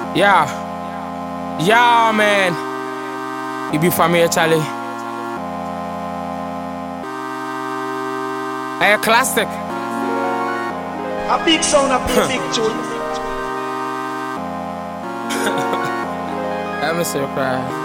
Yeah, yeah, man. You be from here, Charlie. A classic. A big sound, a big tune. Let me see you cry.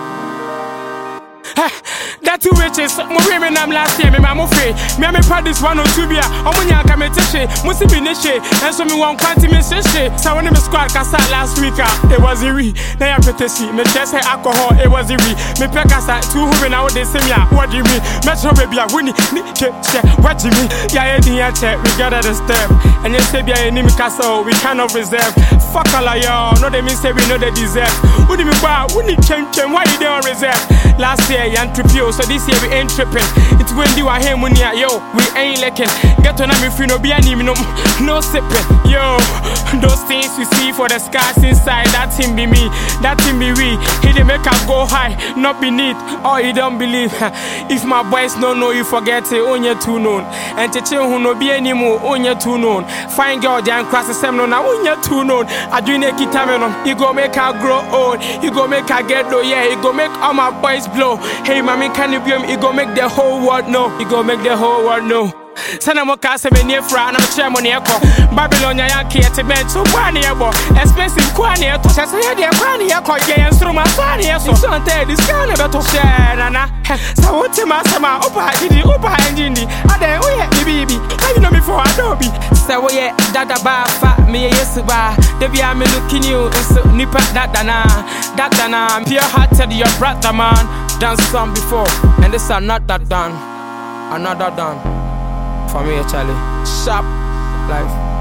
That two witches, my women I'm last year, my free. Me and me practice 102 beer. I'm on your committee, must be niche, and so me one quantity message. So when me squad cassa last week, it was a re. Now I'm pretty, me just say alcohol, it was a re. Me pekasa 2 who now they say me, what do you mean? Metro baby, I win it, what do you mean? Yeah, we gotta the step. And you say, yeah, enemy castle, we cannot reserve. Fuck all of y'all, no, they mean say we know they deserve. What do you mean, wow, we need change, why you don't reserve? Last year, you trip you, so this year we ain't tripping. It's when you are here, when you are, yo, we ain't licking. Get on me free, no be any, no sipping. Yo, those things we see for the scars inside, that thing be me, that thing be we. He didn't make us go high, not beneath, or you don't believe. If my boys don't know, you forget it, on your too known. And to chill who no be anymore, on your too known. Fine girl, then cross the same now, on your too known. I do make it time, you go make her grow old, you go make her get low, yeah, you go make all my boys blow. Hey, mommy, can you be him? You go make the whole world know. You go make the whole world know. Sana mo kase me near fra na me share money eko Babylon ya yanke te ben so kwani ebo expensive kwani eto say ya de kwani eko ye instrument kwani eso so ante this kind of beto share na sa wote ma sama opa engine ade wo ye bibi how you know me for adobe say wo ye dada ba fa me ye yesu ba de bia me looking you so nipa dada na pure hearted your brother man done some before and this are not that done another done. For me, Charlie. Sharp life.